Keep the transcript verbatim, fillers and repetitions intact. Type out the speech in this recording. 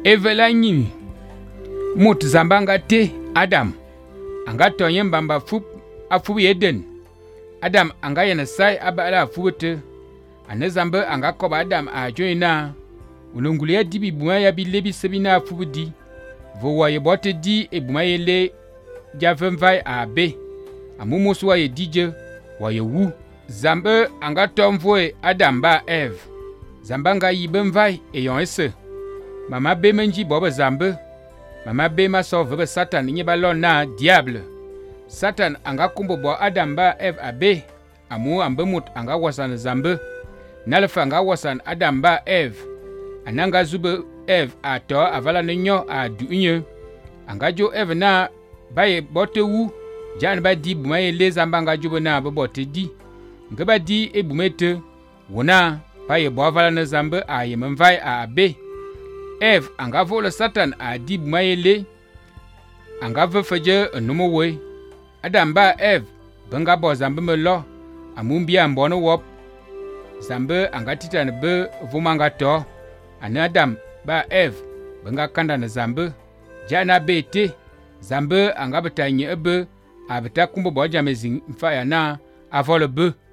evela nyi mut zambanga te Adam anga tonye mbamba fup afubu yeden Adam anga yana sai aba ala afubu te ane zambe anga koba Adam a joina unongule ya dibi buma ya bilebi sebina afubu di vowa ye bote di e buma ye le javemvai a be amumus wa ye dije wa ye wu zambe anga tomvoe Adam ba Eve zambanga yibemvai e yon ese mama be menji bobe zambe mama be ma so vebe Satan nye balon na diable Satan anga kumbo bo Adam ba Eve abe amu ambe mut anga wasan zambe nalfa anga wasan Adam ba Eve ananga zube Eve ato avala nenyo a duinye anga jo Eve na baye bote wu jan ba di buma ye le zambanga jubo na bo bote di ngaba di e bumete wona baye bo avala na zambe a yemvai a abe Eve anga vola Satan a di buma ye le anga vefaje numo we Adam ba Eve benga bo zambe me lo amumbia mbono wop zambe anga titane be vumanga to ana Adam ba Eve benga kanda na zambe jana bete zambe anga betanye ebe abeta kumbo bo jamezing mfa ya na avole be